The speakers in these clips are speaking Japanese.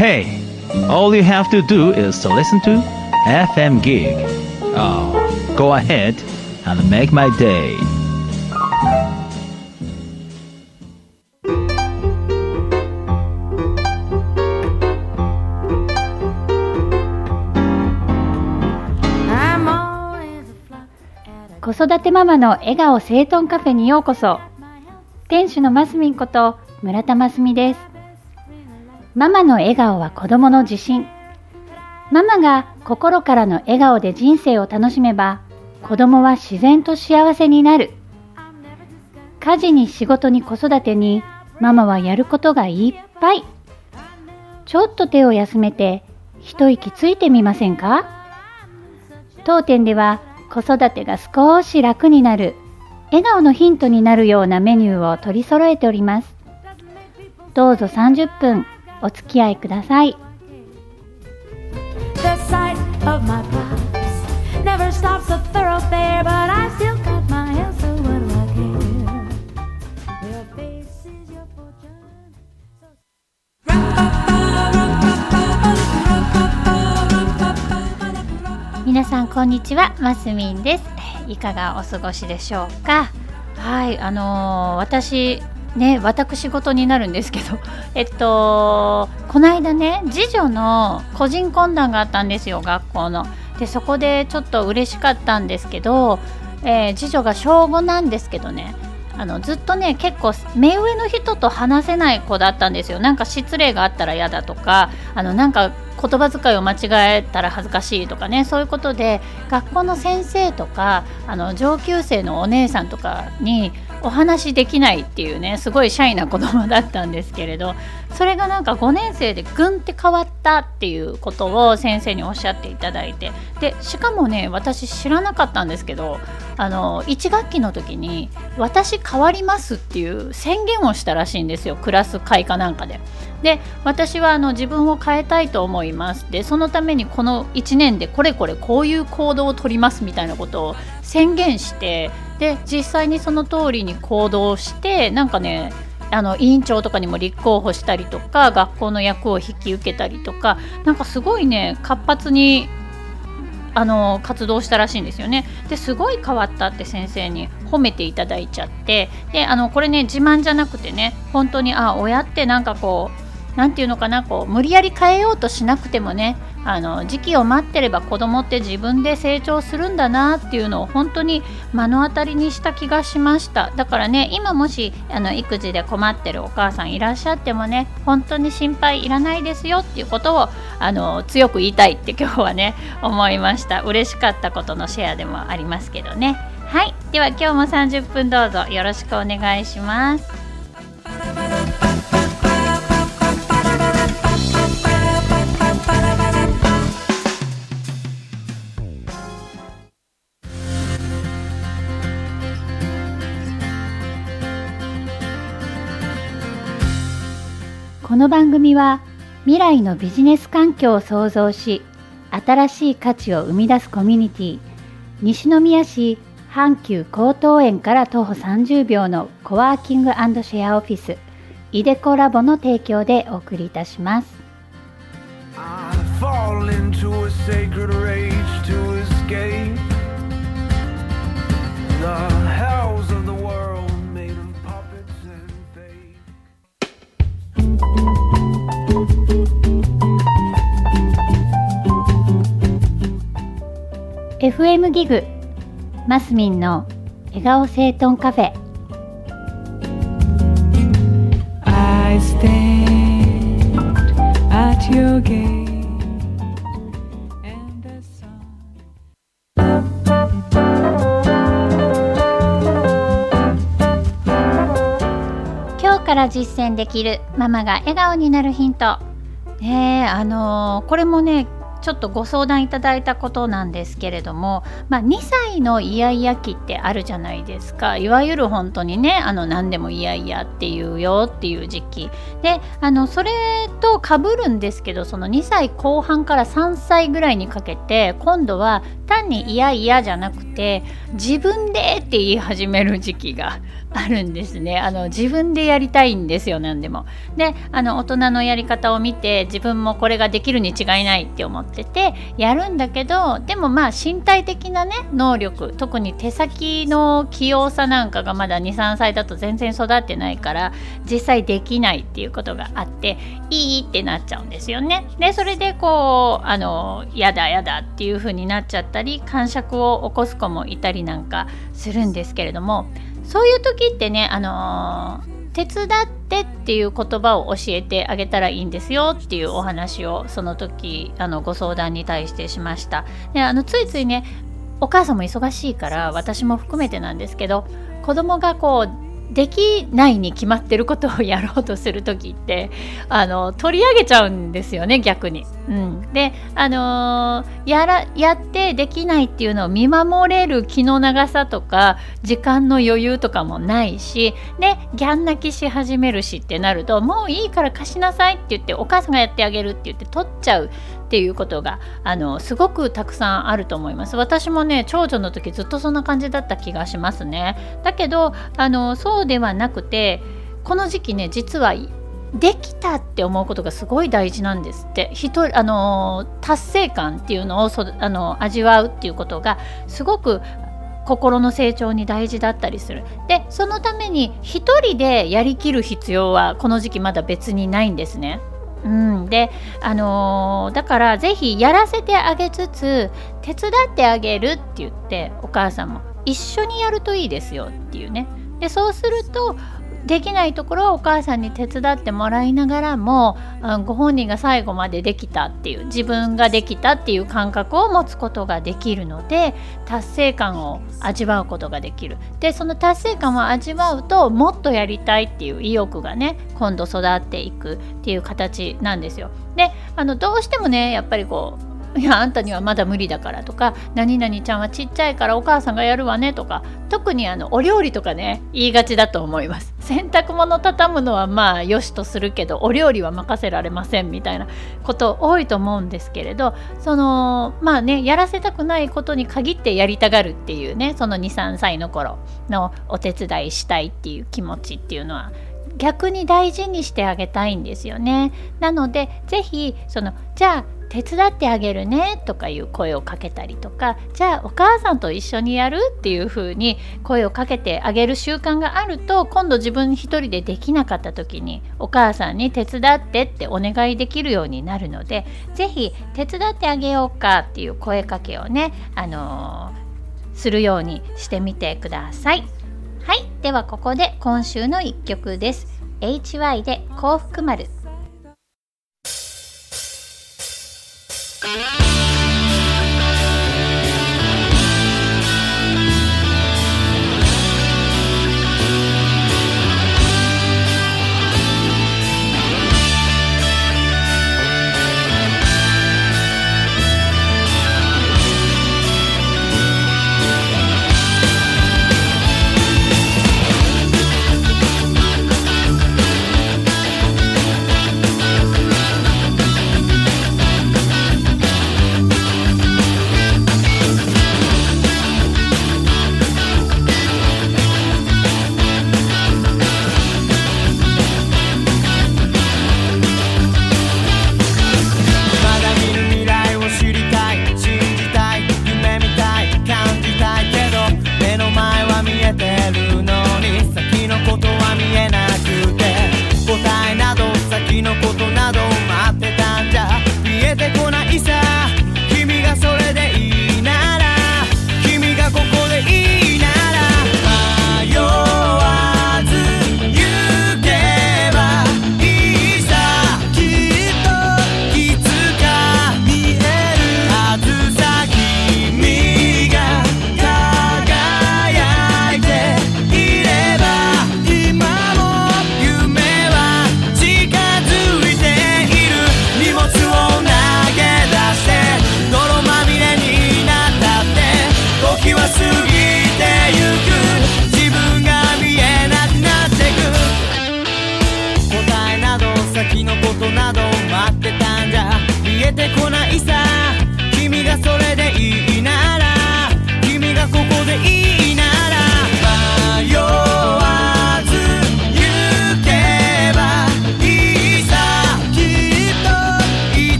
Hey, all you have to do is to listen to FM Gig. Oh, go ahead and make my day. 子育てママの笑顔整頓カフェにようこそ。店主のますみんこと村田ますみです。ママの笑顔は子供の自信。ママが心からの笑顔で人生を楽しめば、子供は自然と幸せになる。家事に仕事に子育てに、ママはやることがいっぱい。ちょっと手を休めて一息ついてみませんか？当店では子育てが少し楽になる、笑顔のヒントになるようなメニューを取り揃えております。どうぞ30分お付き合いください。皆さんこんにちは、ますみんです。いかがお過ごしでしょうか？はい、私事になるんですけど、この間ね、次女の個人懇談があったんですよ、学校の。で、そこでちょっと嬉しかったんですけど、次女が小5なんですけどね、ずっとね、結構目上の人と話せない子だったんですよ。なんか失礼があったら嫌だとか、なんか言葉遣いを間違えたら恥ずかしいとかね、そういうことで学校の先生とか上級生のお姉さんとかにお話できないっていうね、すごいシャイな子供だったんですけれど、それがなんか5年生でぐんって変わったっていうことを先生におっしゃっていただいて、でしかもね、私知らなかったんですけど、1学期の時に私変わりますっていう宣言をしたらしいんですよ、クラス会かなんかで。で、私は自分を変えたいと思います。で、そのためにこの1年でこういう行動を取りますみたいなことを宣言して、で実際にその通りに行動して、なんかね、委員長とかにも立候補したりとか、学校の役を引き受けたりとか、なんかすごいね、活発に活動したらしいんですよね。ですごい変わったって先生に褒めていただいちゃって、でこれね、自慢じゃなくてね、本当に親ってなんかこう、なんていうのかな、こう無理やり変えようとしなくてもね、時期を待ってれば子供って自分で成長するんだなっていうのを本当に目の当たりにした気がしました。だからね、今もし育児で困ってるお母さんいらっしゃってもね、本当に心配いらないですよっていうことを強く言いたいって今日はね、思いました。嬉しかったことのシェアでもありますけどね。はい、では今日も30分どうぞよろしくお願いします。この番組は未来のビジネス環境を創造し、新しい価値を生み出すコミュニティ、西宮市阪急江東園から徒歩30秒のコワーキング&シェアオフィス、イデコラボの提供でお送りいたします。FM ギグマスミンの笑顔整頓カフェ。 I stand at your gate and the sun。 今日から実践できるママが笑顔になるヒント、これもね、 ちょっとご相談いただいたことなんですけれども、2歳のイヤイヤ期ってあるじゃないですか。いわゆる本当にね何でもイヤイヤっていうよっていう時期で、それと被るんですけど、その2歳後半から3歳ぐらいにかけて今度は単にイヤイヤじゃなくて自分でって言い始める時期があるんですね。自分でやりたいんですよ、何でも。で大人のやり方を見て自分もこれができるに違いないって思っててやるんだけど、でも身体的なね能力、特に手先の器用さなんかがまだ 2,3 歳だと全然育ってないから実際できないっていうことがあって、いいってなっちゃうんですよね。でそれでやだやだっていう風になっちゃったり、癇癪を起こす子もいたりなんかするんですけれども、そういう時ってね手伝ってっていう言葉を教えてあげたらいいんですよっていうお話をその時ご相談に対してしました。でついついね、お母さんも忙しいから私も含めてなんですけど、子供ができないに決まってることをやろうとする時って取り上げちゃうんですよね、逆に。でやってできないっていうのを見守れる気の長さとか時間の余裕とかもないし、でギャン泣きし始めるしってなると、もういいから貸しなさいって言ってお母さんがやってあげるって言って取っちゃうっていうことがすごくたくさんあると思います。私もね、長女の時ずっとそんな感じだった気がしますね。だけどそうではなくて、この時期ね、実はできたって思うことがすごい大事なんですって。達成感っていうのを味わうっていうことがすごく心の成長に大事だったりする。でそのために一人でやりきる必要はこの時期まだ別にないんですね。でだからぜひやらせてあげつつ手伝ってあげるって言って、お母さんも一緒にやるといいですよっていうね。でそうするとできないところはお母さんに手伝ってもらいながらも、ご本人が最後までできたっていう、自分ができたっていう感覚を持つことができるので、達成感を味わうことができる。でその達成感を味わうともっとやりたいっていう意欲がね、今度育っていくっていう形なんですよ。でどうしてもね、やっぱりいやあんたにはまだ無理だからとか、何々ちゃんはちっちゃいからお母さんがやるわねとか、特にお料理とかね言いがちだと思います。洗濯物畳むのはよしとするけどお料理は任せられませんみたいなこと多いと思うんですけれど、やらせたくないことに限ってやりたがるっていうね、その 2,3 歳の頃のお手伝いしたいっていう気持ちっていうのは逆に大事にしてあげたいんですよね。なのでぜひじゃあ手伝ってあげるねとかいう声をかけたりとか、じゃあお母さんと一緒にやるっていう風に声をかけてあげる習慣があると、今度自分一人でできなかった時にお母さんに手伝ってってお願いできるようになるので、ぜひ手伝ってあげようかっていう声かけをね、するようにしてみてください。はい、ではここで今週の一曲です。 HY で幸福丸。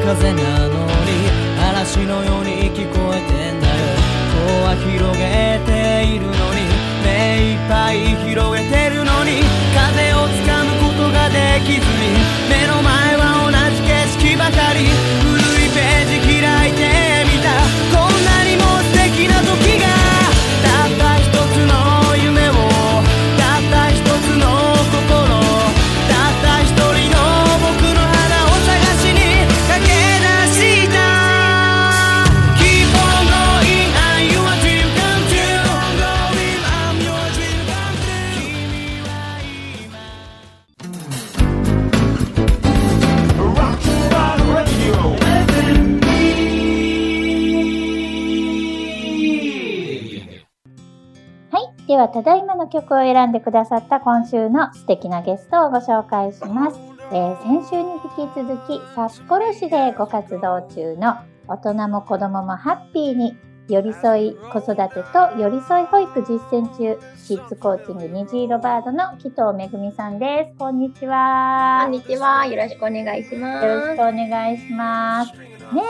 風なのに嵐のように聞こえてんだよ。戸は広げているのに目いっぱい広げてるのに風をつかむことができずに目の前は同じ景色ばかり。古いページ開いてみたこんなにも素敵な時がたった一つの夢をたった一つの心たった一人の僕の花を探しに駆け出した。 Keep on going I'm your dream come true Going I'm your dream come true 君は今はい。では、ただいまの曲を選んでくださった今週の素敵なゲストをご紹介します。先週に引き続き、札幌市でご活動中の大人も子供もハッピーに寄り添い子育てと寄り添い保育実践中、キッズコーチング虹色バードの紀藤めぐみさんです。こんにちは。 こんにちは。よろしくお願いします。 よろしくお願いします。ね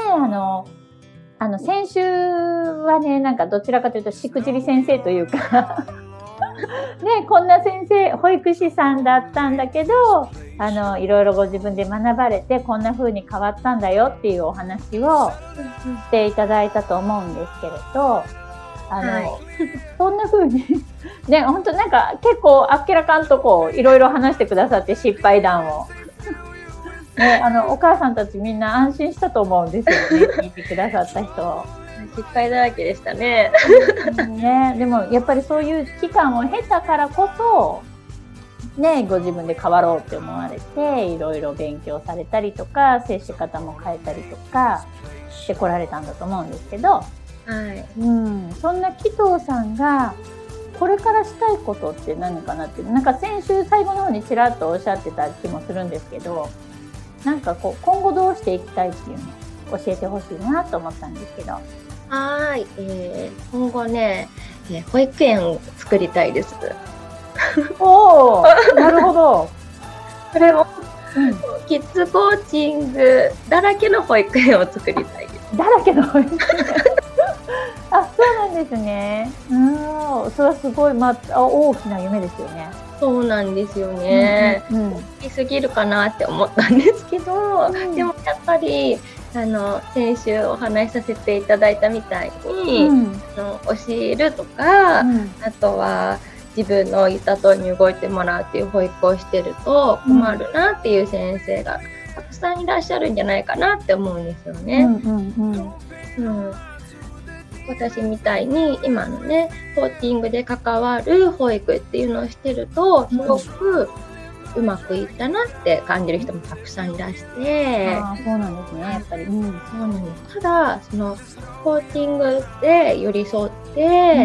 え、先週はね、なんかどちらかというとしくじり先生というかね、こんな先生、保育士さんだったんだけど、いろいろご自分で学ばれて、こんな風に変わったんだよっていうお話をしていただいたと思うんですけれど、そんな風に、ね、本当なんか結構あっけらかんとこう、いろいろ話してくださって失敗談を。ね、お母さんたちみんな安心したと思うんですよね、聞いてくださった人。 失敗だらけでしたね。 ね、でもやっぱりそういう期間を経たからこそ、ね、ご自分で変わろうって思われて、いろいろ勉強されたりとか、接し方も変えたりとかしてこられたんだと思うんですけど、 はい。 そんな紀藤さんが、これからしたいことって何かなって、なんか先週最後の方にちらっとおっしゃってた気もするんですけど、なんかこう、今後どうしていきたいっていうのを教えてほしいなと思ったんですけど。 はい。今後ね、保育園を作りたいです。 おー、なるほど。 それも、キッズコーチングだらけの保育園を作りたいです。 だらけの保育園あ、そうなんですね。それはすごい、大きな夢ですよね。 そうなんですよね。大きすぎるかなって思ったんですけど、でもやっぱり先週お話しさせていただいたみたいに、教えるとか、あとは自分の言った通りに動いてもらうっていう保育をしてると困るなっていう先生がたくさんいらっしゃるんじゃないかなって思うんですよね。私みたいに今のねコーチングで関わる保育っていうのをしてるとすごくうまくいったなって感じる人もたくさんいらして、 そうなんですね、やっぱり。そうなんです。ただそのコーチングで寄り添って、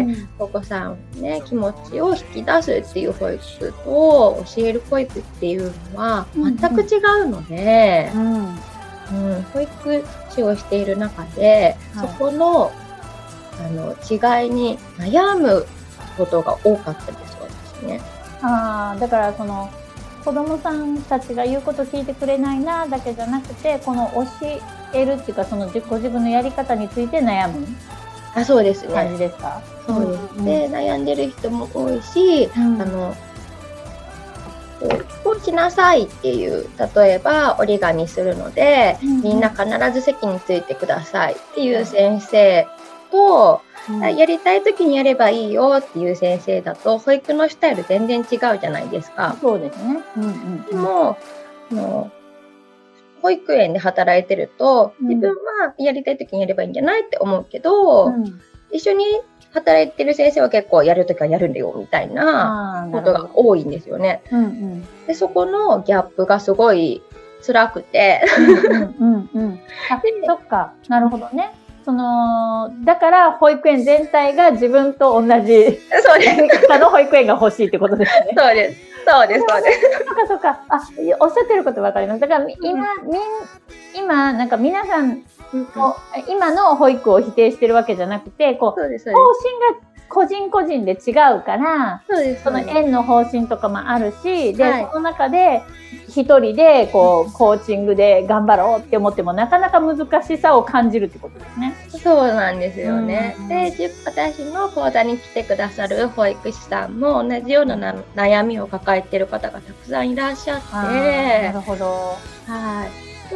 お子さんのね気持ちを引き出すっていう保育と教える保育っていうのは全く違うので、保育士をしている中で、そこの違いに悩むことが多かったです、私ね。 だからその子供さんたちが言うこと聞いてくれないなだけじゃなくて、この教えるっていうか、そのご自分のやり方について悩むそうですね。 感じですか？ そうです。で、悩んでる人も多いし、こうしなさいっていう、例えば折り紙するので、みんな必ず席についてくださいっていう先生と、やりたい時にやればいいよっていう先生だと保育のスタイル全然違うじゃないですか。 そうですね。 でも保育園で働いてると、自分はやりたい時にやればいいんじゃないって思うけど、一緒に働いてる先生は結構やる時はやるんだよみたいなことが多いんですよね。でそこのギャップがすごい辛くてそっか、なるほどね。だから保育園全体が自分と同じやり方の保育園が欲しいってことですね。 そうです。 そうか。おっしゃってることわかります。だから今なんか皆さん今の保育を否定してるわけじゃなくて、方針が個人個人で違うから、その園の方針とかもあるし、で、その中で一人でこうコーチングで頑張ろうって思ってもなかなか難しさを感じるってことですね。 そうなんですよね。で、私の講座に来てくださる保育士さんも同じような悩みを抱えている方がたくさんいらっしゃって。 なるほど。 はい。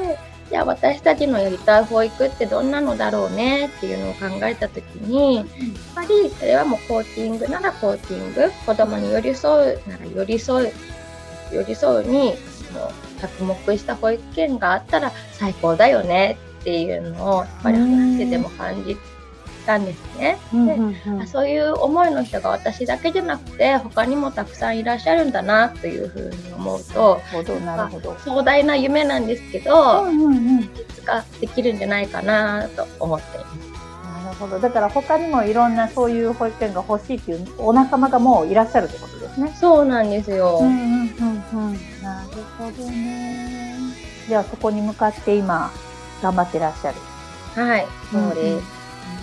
で、じゃあ私たちのやりたい保育ってどんなのだろうねっていうのを考えたときに、やっぱりそれはもうコーチングならコーチング、子供に寄り添うなら寄り添うにもう着目した保育園があったら最高だよねっていうのをやっぱり話してても感じたんですね。で、そういう思いの人が私だけじゃなくて他にもたくさんいらっしゃるんだなというふうに思うと、壮大な夢なんですけど、実ができるんじゃないかなと思っています。 なるほど。だから他にもいろんなそういう保育園が欲しいっていうお仲間がもういらっしゃるってことですね。 そうなんですよ。 なるほどね。じゃあそこに向かって今頑張ってらっしゃる。 はい、そうです。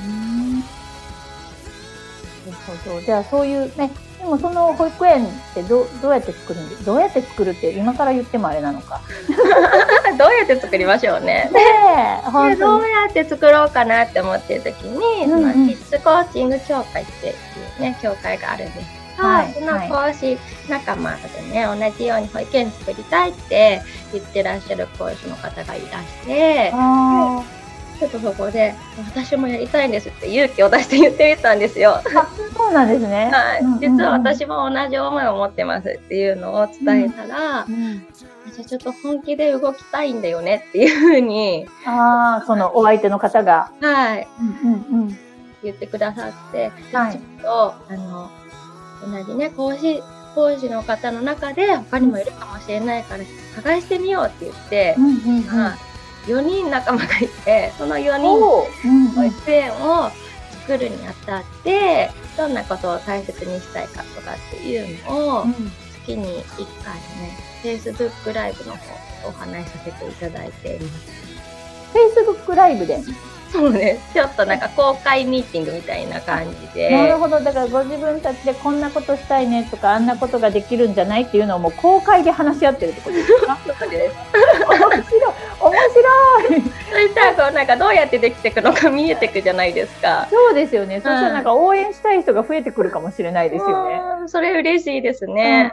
じゃあそういうね、でもその保育園ってどうやって作るんで、どうやって作るって今から言ってもあれなのか。 どうやって作りましょうね。で、どうやって作ろうかなって思ってる時に、そのキッズコーチング協会っていうね、協会があるんですけど、その講師仲間でね、同じように保育園作りたいって言ってらっしゃる講師の方がいらして、ちょっとそこで私もやりたいんですって勇気を出して言ってみたんですよ。 そうなんですね。 はい、実は私も同じ思いを持ってますっていうのを伝えたら、じゃあちょっと本気で動きたいんだよねっていうふうに、 そのお相手の方が、 言ってくださって、ちょっと同じね講師の方の中で他にもいるかもしれないから探してみようって言って。4人仲間がいて、その4人保育園を作るにあたってどんなことを大切にしたいかとかっていうのを月に1回ね、Facebook ライブの方お話しさせていただいています。 Facebook ライブで？ そうです。ちょっとなんか公開ミーティングみたいな感じで。 なるほど。だからご自分たちでこんなことしたいねとかあんなことができるんじゃないっていうのをもう公開で話し合ってるってことですか？ そうです。 面白い。 そしたらなんかどうやってできていくのか見えていくじゃないですか。 そうですよね。そしたらなんか応援したい人が増えてくるかもしれないですよね。 それ嬉しいですね。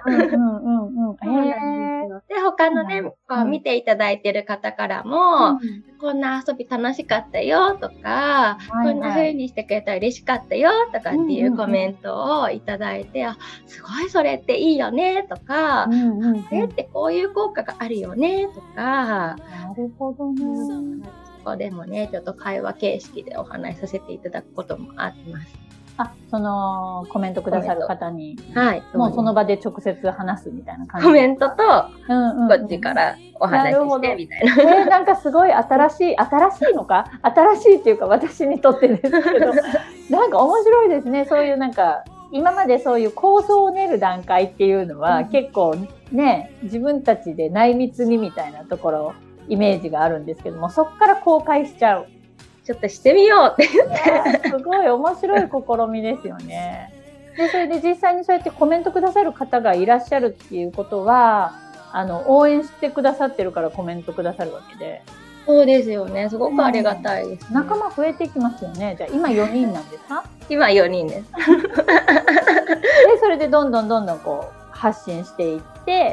で、他のね、見ていただいている方からも、こんな遊び楽しかったよとか、こんな風にしてくれたら嬉しかったよとかっていうコメントをいただいて、すごいそれっていいよねとか、それってこういう効果があるよねとか。 なるほどね。 そこでもね、ちょっと会話形式でお話しさせていただくこともあります。 そのコメントくださる方に、 もうその場で直接話すみたいな感じ。 コメントと、こっちからお話ししてみたいな。 なんかすごい新しいのか新しいっていうか私にとってですけど、なんか面白いですね。そういうなんか、今までそういう構想を練る段階っていうのは、結構ね、自分たちで内密にみたいなところ、イメージがあるんですけども、そこから公開しちゃう。 ちょっとしてみようって言って。 すごい面白い試みですよね。で、それで実際にそうやってコメントくださる方がいらっしゃるっていうことは、応援してくださってるからコメントくださるわけで。 そうですよね。すごくありがたいです、ね。 仲間増えていきますよね。じゃあ今4人なんですか？ 今4人です。で、 それでどんどんこう発信していって、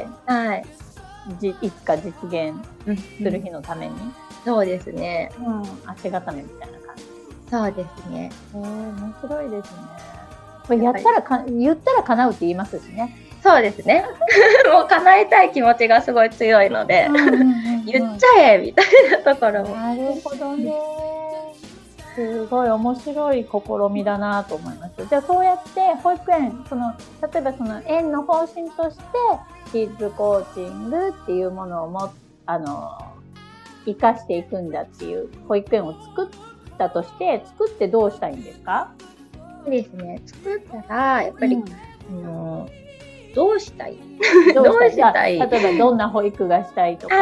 いつか実現する日のために。 そうですね。 足固めみたいな感じ。 そうですね。 面白いですね。これ言ったら叶うって言いますしね。 そうですね。もう叶えたい気持ちがすごい強いので、言っちゃえみたいなところも。 なるほどね。すごい面白い試みだなと思います。じゃあそうやって保育園、例えばその園の方針としてキッズコーチングっていうものを生かしていくんだっていう保育園を作ったとして、作ってどうしたいんですか？ そうですね。作ったらやっぱり、どうしたい例えばどんな保育がしたいとか。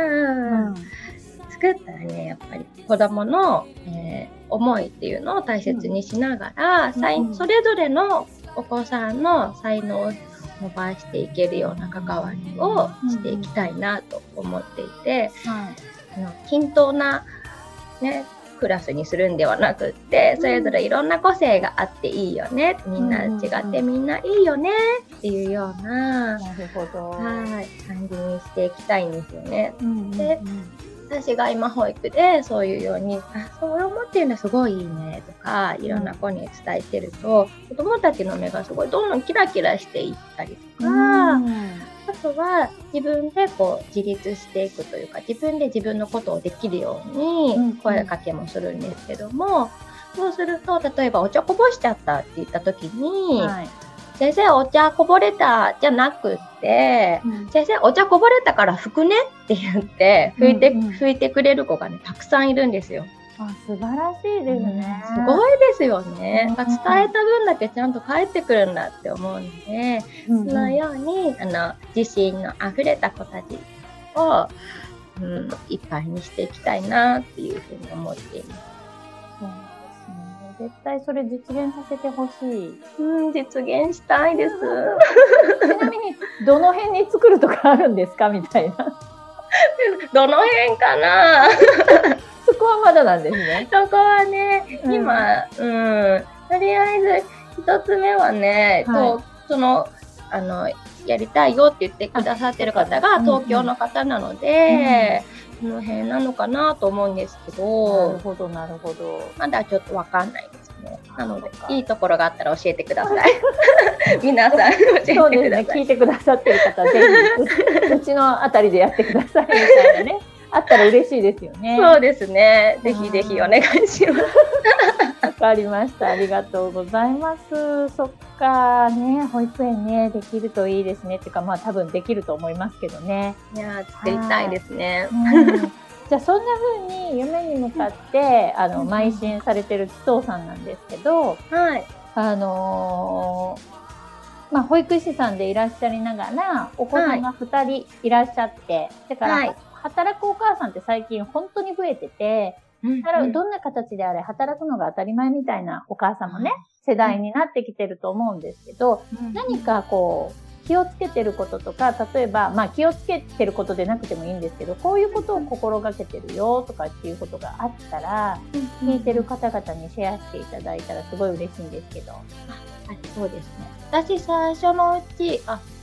作ったらね、やっぱり子供の、思いっていうのを大切にしながら、それぞれのお子さんの才能を伸ばしていけるような関わりをしていきたいなと思っていて、均等な、ね、クラスにするんではなくって、それぞれいろんな個性があっていいよね、みんな違ってみんないいよねっていうような、 なるほど。 感じにしていきたいんですよね。で、私が今保育でそういうように、そう思ってるのすごいいいねとか、いろんな子に伝えてると、子供たちの目がすごいどんどんキラキラしていったりとか、あとは自分でこう自立していくというか、自分で自分のことをできるように声かけもするんですけども、そうすると例えばお茶こぼしちゃったって言った時に、先生お茶こぼれたじゃなくって、先生お茶こぼれたから拭くねって言って拭いてくれる子がねたくさんいるんですよ。 素晴らしいですね。 すごいですよね。伝えた分だけちゃんと返ってくるんだって思うので、そのように自信のあふれた子たちを、いっぱいにしていきたいなっていうふうに思っています。 絶対それ実現させてほしい。 実現したいです。 ちなみにどの辺に作るとかあるんですかみたいな。 どの辺かな。 そこはまだなんですね。 そこはね、今、とりあえず一つ目はね、やりたいよって言ってくださってる方が東京の方なので、この辺なのかなと思うんですけど、 なるほどなるほど。 まだちょっとわかんないですね。なのでいいところがあったら教えてください。皆さん教えてください。 そうですね。聞いてくださってる方ぜひうちのあたりでやってくださいみたいなね。あったら嬉しいですよね。 そうですね。ぜひぜひお願いします。 わかりました。ありがとうございます。そっかね、保育園ね、できるといいですね。っていうか、まあ多分できると思いますけどね。 いや、作りたいですね。 じゃあそんな風に夢に向かって邁進されてる紀藤さんなんですけど、保育士さんでいらっしゃりながらお子さんが2人いらっしゃって、だから、働くお母さんって最近本当に増えてて、どんな形であれ働くのが当たり前みたいなお母さんもね、世代になってきてると思うんですけど、何かこう気をつけてることとか、例えば気をつけてることでなくてもいいんですけど、こういうことを心がけてるよとかっていうことがあったら、聞いてる方々にシェアしていただいたらすごい嬉しいんですけど。 そうですね。私最初のうち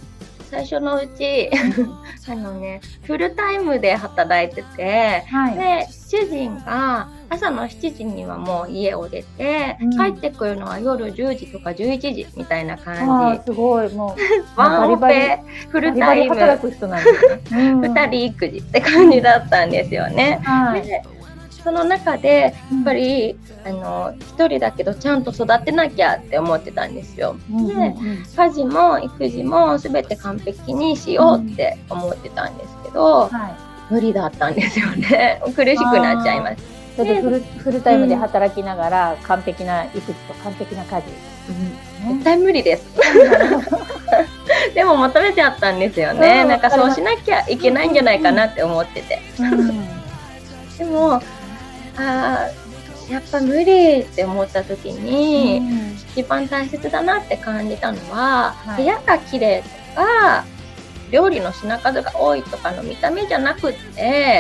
フルタイムで働いてて、で主人が朝の7時にはもう家を出て、帰ってくるのは夜10時とか11時みたいな感じ。 すごい、もうワンオペフルタイム働く人なんですね。 2人育児って感じだったんですよね。でその中でやっぱり一人だけどちゃんと育てなきゃって思ってたんですよ。で家事も育児も全て完璧にしようって思ってたんですけど、無理だったんですよね。苦しくなっちゃいます。 それでフルタイムで働きながら完璧な育児と完璧な家事、 絶対無理です。でも求めちゃったんですよね。なんかそうしなきゃいけないんじゃないかなって思ってて。でもやっぱ無理って思った時に、一番大切だなって感じたのは、部屋が綺麗とか料理の品数が多いとかの見た目じゃなくって、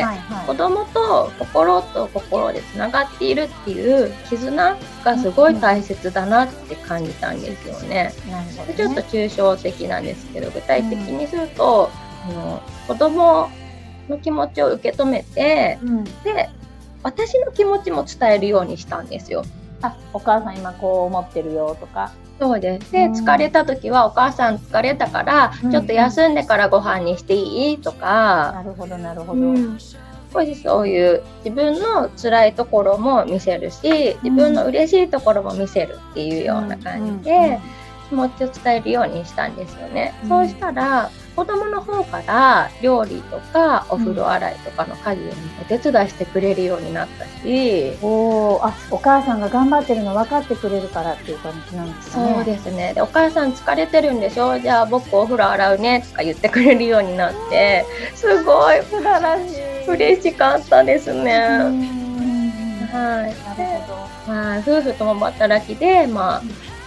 子供と心でつながっているっていう絆がすごい大切だなって感じたんですよね。ちょっと抽象的なんですけど、具体的にすると、子供の気持ちを受け止めて、で私の気持ちも伝えるようにしたんですよ。 お母さん今こう思ってるよとか。 そうです。で、疲れた時はお母さん疲れたから、ちょっと休んでからご飯にしていいとか。 なるほどなるほど。 少しそういう自分の辛いところも見せるし、自分の嬉しいところも見せるっていうような感じで気持ちを伝えるようにしたんですよね。そうしたら子供の方から料理とかお風呂洗いとかの家事をお手伝いしてくれるようになったし、 お母さんが頑張ってるの分かってくれるからっていう感じなんですかね。 そうですね。でお母さん疲れてるんでしょ、じゃあ僕お風呂洗うねとか言ってくれるようになって、すごい素晴らしい、 嬉しかったですね。 なるほど。 夫婦共働きで、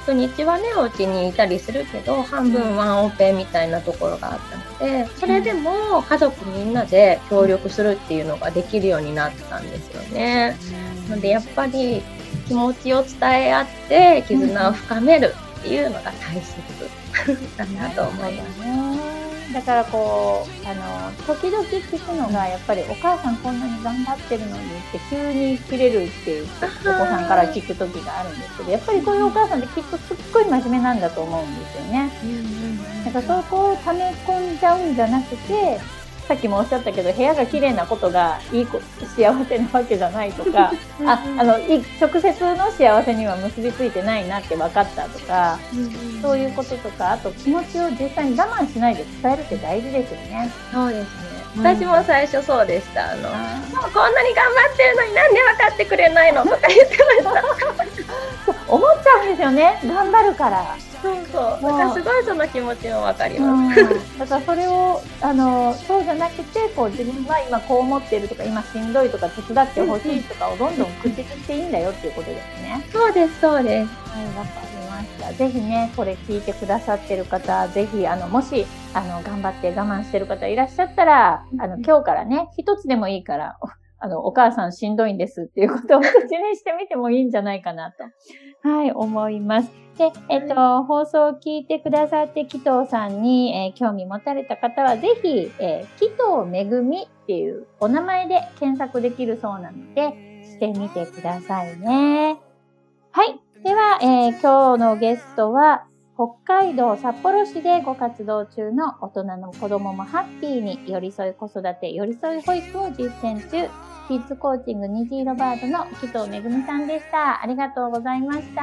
土日はねお家にいたりするけど半分ワンオペみたいなところがあったので、それでも家族みんなで協力するっていうのができるようになったんですよね。なのでやっぱり気持ちを伝え合って絆を深めるっていうのが大切だなと思いますね。 だからこう時々聞くのがやっぱりお母さんこんなに頑張ってるのにって急に切れるっていうお子さんから聞く時があるんですけど、やっぱりそういうお母さんってきっとすっごい真面目なんだと思うんですよね。だからそこを溜め込んじゃうんじゃなくて、さっきもおっしゃったけど部屋が綺麗なことが幸せなわけじゃないとか直接の幸せには結びついてないなって分かったとか、そういうこととか、あと気持ちを実際に我慢しないで伝えるって大事ですよね。 そうですね、私も最初そうでした。もうこんなに頑張ってるのになんで分かってくれないのとか言ってました思っちゃうんですよね、頑張るから。 そうだからすごいその気持ちも分かります。 だからそれをそうじゃなくてこう自分は今こう思ってるとか今しんどいとか手伝ってほしいとかをどんどん口にしていいんだよっていうことですね。 そうですそうです。 はい、わかりました。ぜひねこれ聞いてくださってる方、ぜひもし頑張って我慢してる方いらっしゃったら今日からね一つでもいいからお母さんしんどいんですっていうことを口にしてみてもいいんじゃないかなと、はい、思います。で、放送を聞いてくださって紀藤さんに、興味持たれた方はぜひ、紀藤めぐみっていうお名前で検索できるそうなのでしてみてくださいね。はい。では、今日のゲストは北海道札幌市でご活動中の大人の子供もハッピーに寄り添い子育て寄り添い保育を実践中、キッズコーチング虹色バードの紀藤めぐみさんでした。ありがとうございました。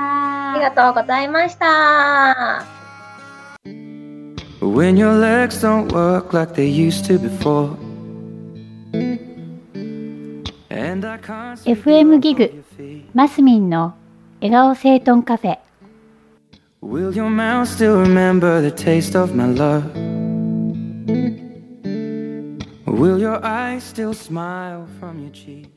ありがとうございました。 When your legs don't work like they used to before FM ギグマスミンの笑顔整頓カフェ。 Will your mouth still remember the taste of my love? Will your eyes still smile from your cheek?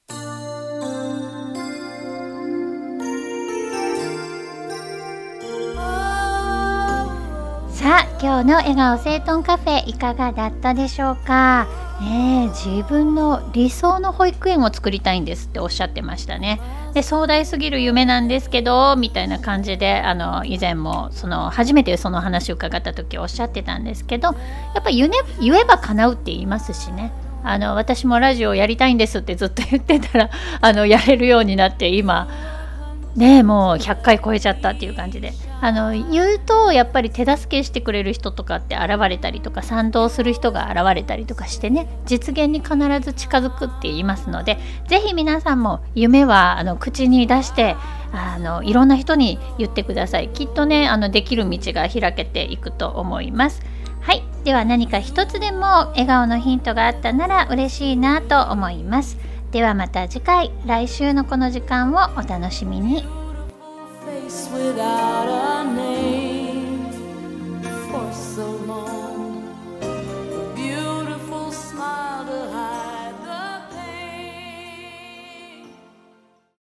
さあ、今日の笑顔整頓カフェいかがだったでしょうか。自分の理想の保育園を作りたいんですっておっしゃってましたね。で、壮大すぎる夢なんですけどみたいな感じで以前も初めてその話を伺った時おっしゃってたんですけど、やっぱ言えば叶うって言いますしね。私もラジオやりたいんですってずっと言ってたらやれるようになって今ね、もう100回超えちゃったっていう感じで言うとやっぱり手助けしてくれる人とかって現れたりとか賛同する人が現れたりとかしてね、実現に必ず近づくって言いますので、ぜひ皆さんも夢は口に出していろんな人に言ってください。きっとねできる道が開けていくと思います。はい、では何か一つでも笑顔のヒントがあったなら嬉しいなと思います。ではまた次回、来週のこの時間をお楽しみに。 Without a name for so long.